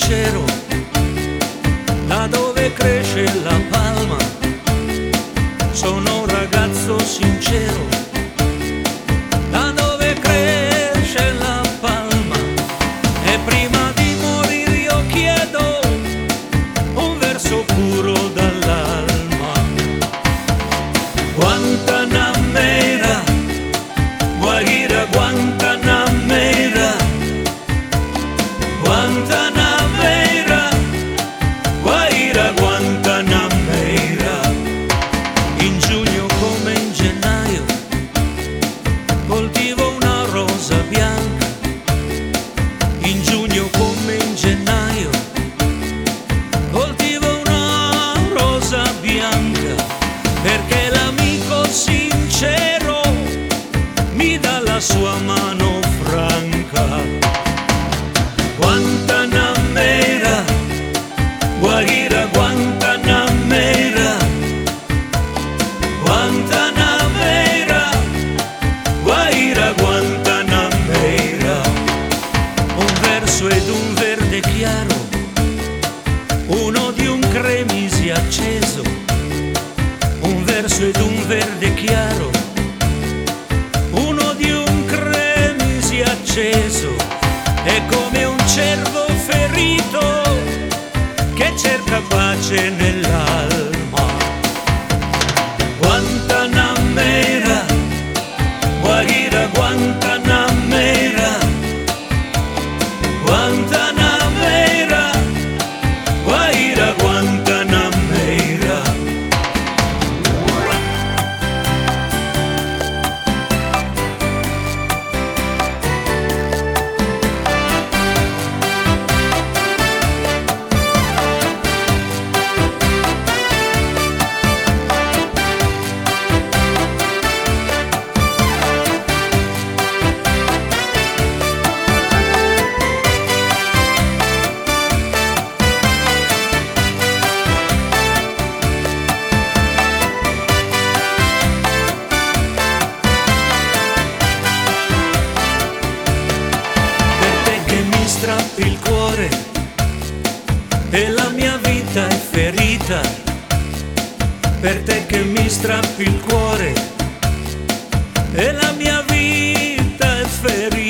sincero, là dove cresce la palma, sono un ragazzo sincero, là dove cresce la palma, e prima di morire io chiedo un verso puro dall'alma. Guantanamera, Guajira, Guantanamera, Guantanamera, Guajira, Guantanamera. In giugno come in gennaio coltivo una rosa bianca. In giugno come in gennaio coltivo una rosa bianca, perché l'amico sincero mi dà la sua mano franca. Guantanamera, Guajira, Guantanamera, Guantanamera, Guajira, Guantanamera. Un verso ed un verde chiaro, uno di un cremisi acceso. Un verso ed un verde chiaro, uno di un cremisi acceso. È come un cervo ferito che cerca pace nell'alma. Guantanamera, Guajira, Guantanamera, Guantanamera, Guajira, Guantanamera. Strappi il cuore e la mia vita è ferita, per te che mi strappi il cuore e la mia vita è ferita.